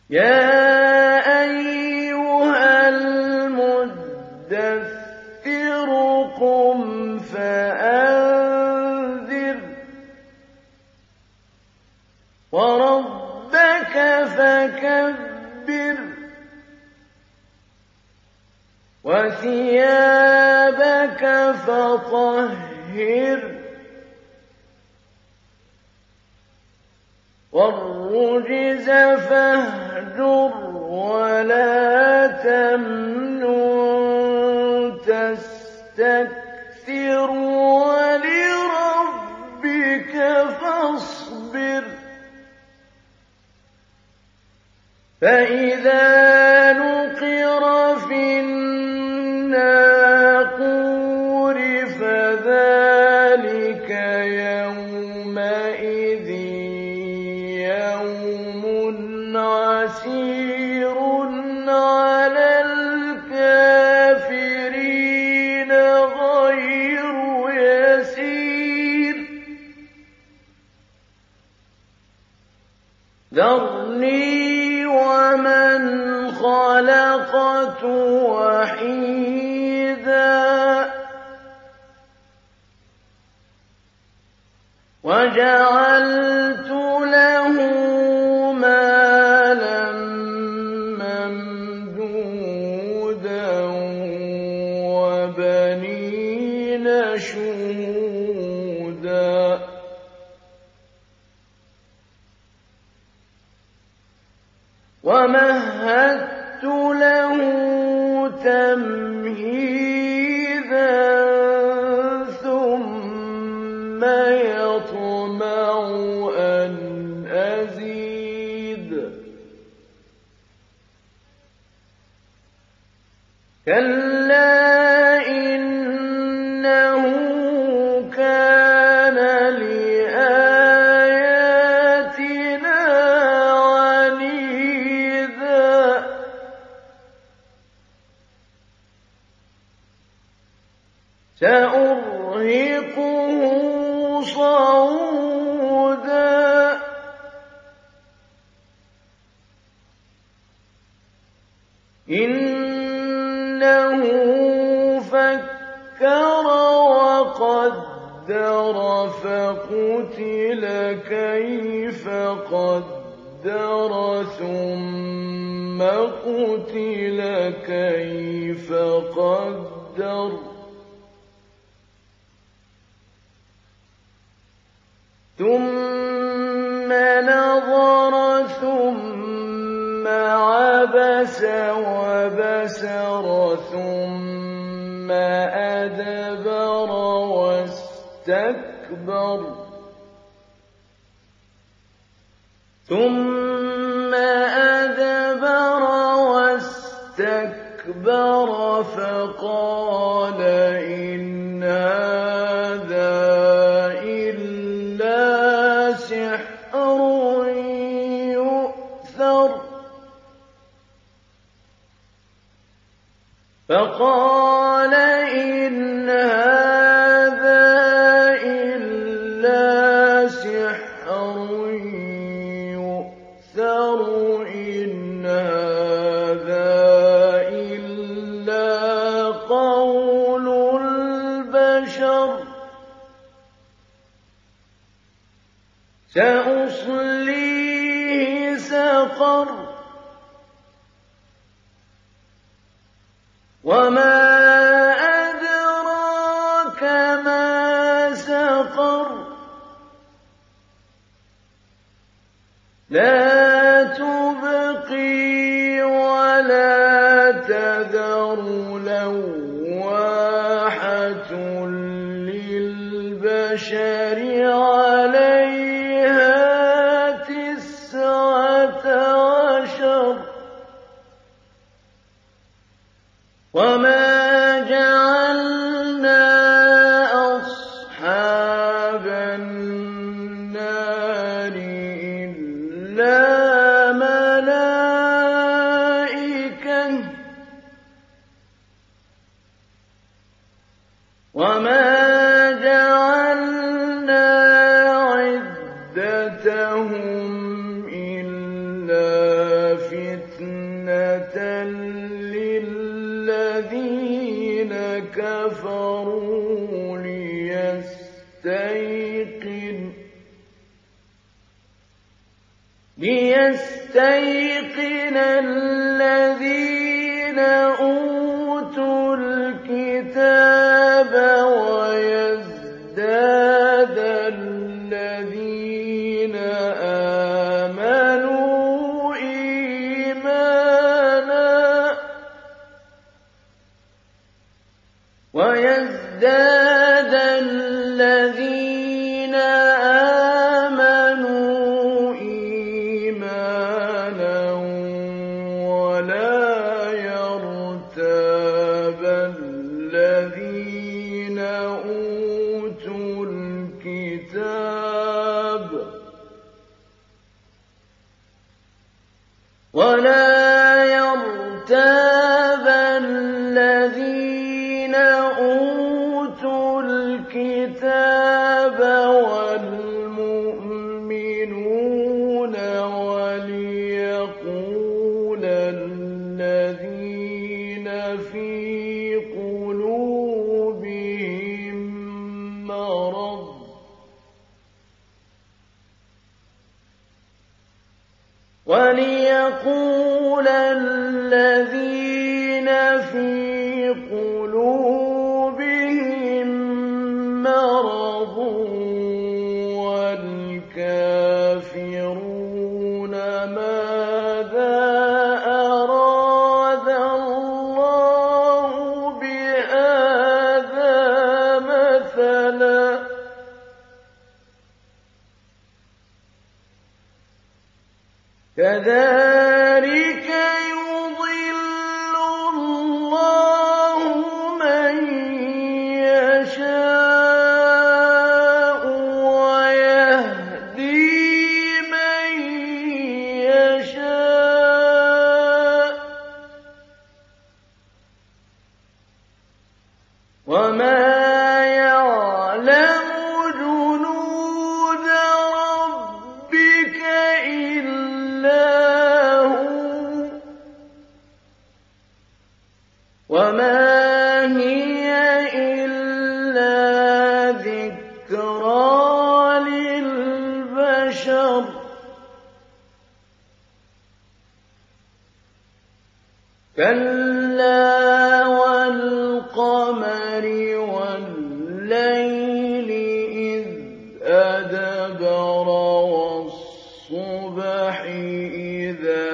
يَا أَيُّهَا الْمُدَّثِّرُ قُمْ فَأَنذِرْ وَرَبَّكَ فَكَبِّرْ وَثِيَابَكَ فَطَهِّرْ وَالرُّجْزَ فَاهْجُرْ وَلَا تَمْنُن تَسْتَكْثِرْ وَلِرَبِّكَ فَاصْبِرْ فَإِذَا نُقِرَ فِي النَّاقُورِ فَذَلِكَ يَوْمَئِذٍ يَوْمٌ عَسِيرٌ عَلَى الْكَافِرِينَ غَيْرُ يَسِيرٍ ذَرْنِي وَمَنْ خَلَقْتُ وَحِيدًا وَجَعَلْتُ لَهُ مَالًا مَّمْدُودًا وَبَنِينَ شُهُودًا وَمَهَّدتُّ لَهُ تَمْهِيدًا ثُمَّ يَطْمَعُ أَنْ أَزِيدَ كَلَّا إِنَّهُ كَانَ لِآيَاتِنَا عَنِيدًا سَأُرْهِقُهُ صَعُودًا إِنَّهُ فَكَّرَ وَقَدَّرَ فَقُتِلَ كَيْفَ قَدَّرَ ثُمَّ قُتِلَ كَيْفَ قَدَّرَ ثُمَّ نَظَرَ ثُمَّ عَبَسَ وَبَسَرَ ثُمَّ أَدْبَرَ وَاسْتَكْبَرَ فَقَالَ إِنْ هَٰذَا إِلَّا سِحْرٌ يُؤْثَرُ فَقَالَ إِنْ هَٰذَا إِلَّا سِحْرٌ يُؤْثَرُ إِنْ هَٰذَا إِلَّا قَوْلُ الْبَشَرِ سَأُصْلِيهِ سَقَرَ وَمَا أَدْرَاكَ مَا سَقَرُ لَا تُبْقِي وَلَا تَذَرُ لَوَّاحَةٌ لِّلْبَشَرِ عَلَيْهَا 19 وَمَا جَعَلْنَا أَصْحَابَ النَّارِ إِلَّا مَلَائِكَةً وَمَا جَعَلْنَا عِدَّتَهُمْ إِلَّا فِتْنَةً كَفَرُوا لِيَسْتَيْقِنَ الَّذِينَ أُوتُوا الْكِتَابَ وَيَزْدَادَ الَّذِينَ آمَنُوا إِيمَانًا وَلَا يَرْتَابَ الَّذِينَ أُوتُوا الْكِتَابَ وَالْمُؤْمِنُونَ وَلِيَقُولَ الَّذِينَ فِي قُلُوبِهِم مَّرَضٌ وَالْكَافِرُونَ مَاذَا أَرَادَ اللَّهُ بِهَٰذَا مَثَلًا ۚ كَذَٰلِكَ يُضِلُّ اللَّهُ مَن يَشَاءُ وَيَهْدِي مَن يَشَاءُ ۚ وَمَا يَعْلَمُ جُنُودَ رَبِّكَ إِلَّا هُوَ ۚ وَمَا هِيَ إِلَّا ذِكْرَىٰ لِلْبَشَرِ كَلَّا وَالْقَمَرِ وَاللَّيْلِ إِذْ أَدْبَرَ وَالصُّبْحِ إِذَا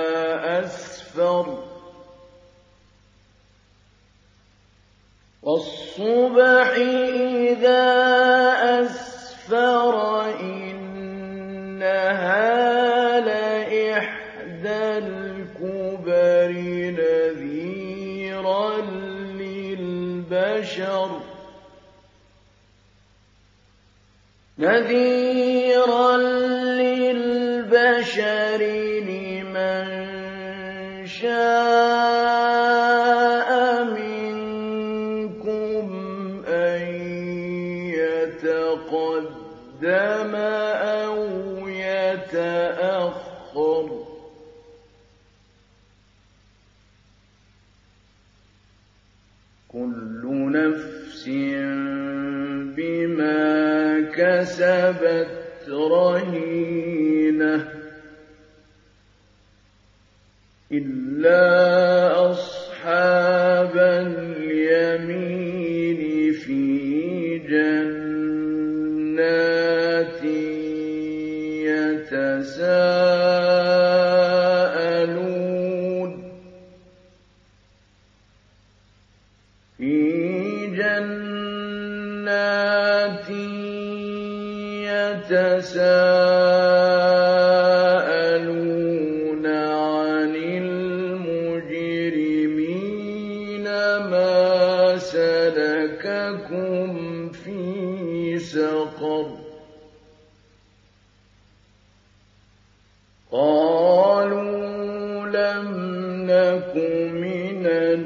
أَسْفَرَ إِنَّهَا لَإِحْدَى الْكُبَرِ نَذِيرًا لِلْبَشَرِ لِمَن شَاءَ مِنكُمْ أَن يَتَقَدَّمَ أَوْ يَتَأَخَّرَ ۚ كُلُّ نَفْسٍ بِمَا كَسَبَتْ رَهِينَةٌ إِلَّا أَصْحَابَ الْيَمِينِ فِي جَنَّاتٍ يَتَسَاءَلُونَ عَنِ الْمُجْرِمِينَ مَا سَلَكَكُمْ فِي سَقَرَ قَالُوا لَمْ نَكُ مِنَ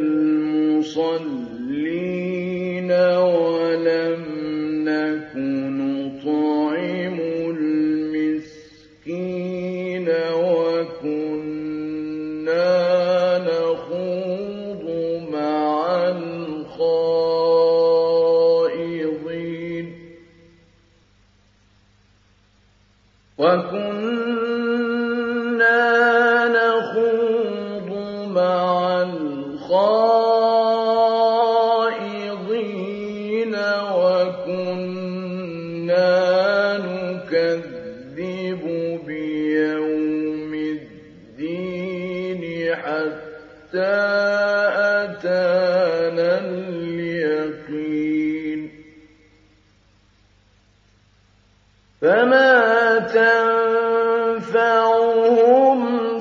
الْمُصَلِّينَ وَلَمْ نَكُ نُطْعِمُ الْمِسْكِينَ وَكُنَّا نَخُوضُ مَعَ الْخَائِضِينَ حتى أتانا اليقين فما تنفعهم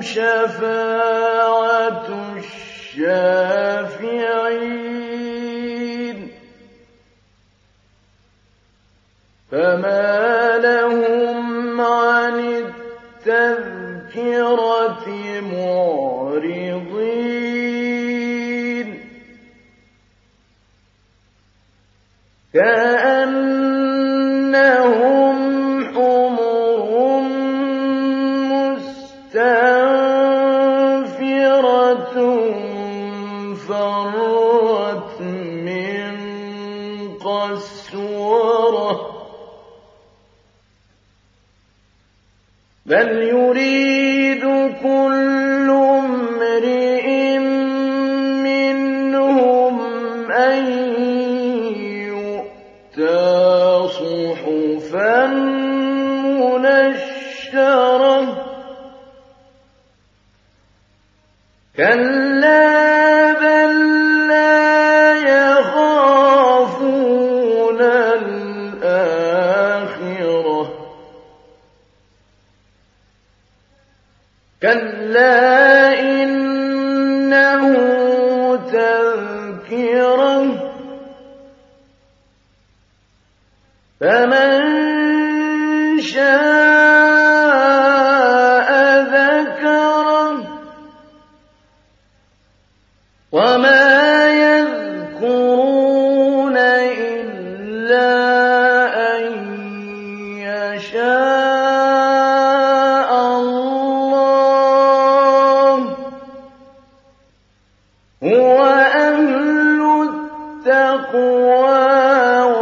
شفاعة الشافعين فما لهم عن التذكرة معرضين كأنهم حمر مستنفرة فرت من قسورة بل يريد كل امرئ منهم أن يؤتى صحفا منشرة كلا بل لا يخافون الآخرة كلا إنه تذكرة فمن شاء ذكره وما يذكرون إلا أن يشاء الله هو أهل التقوى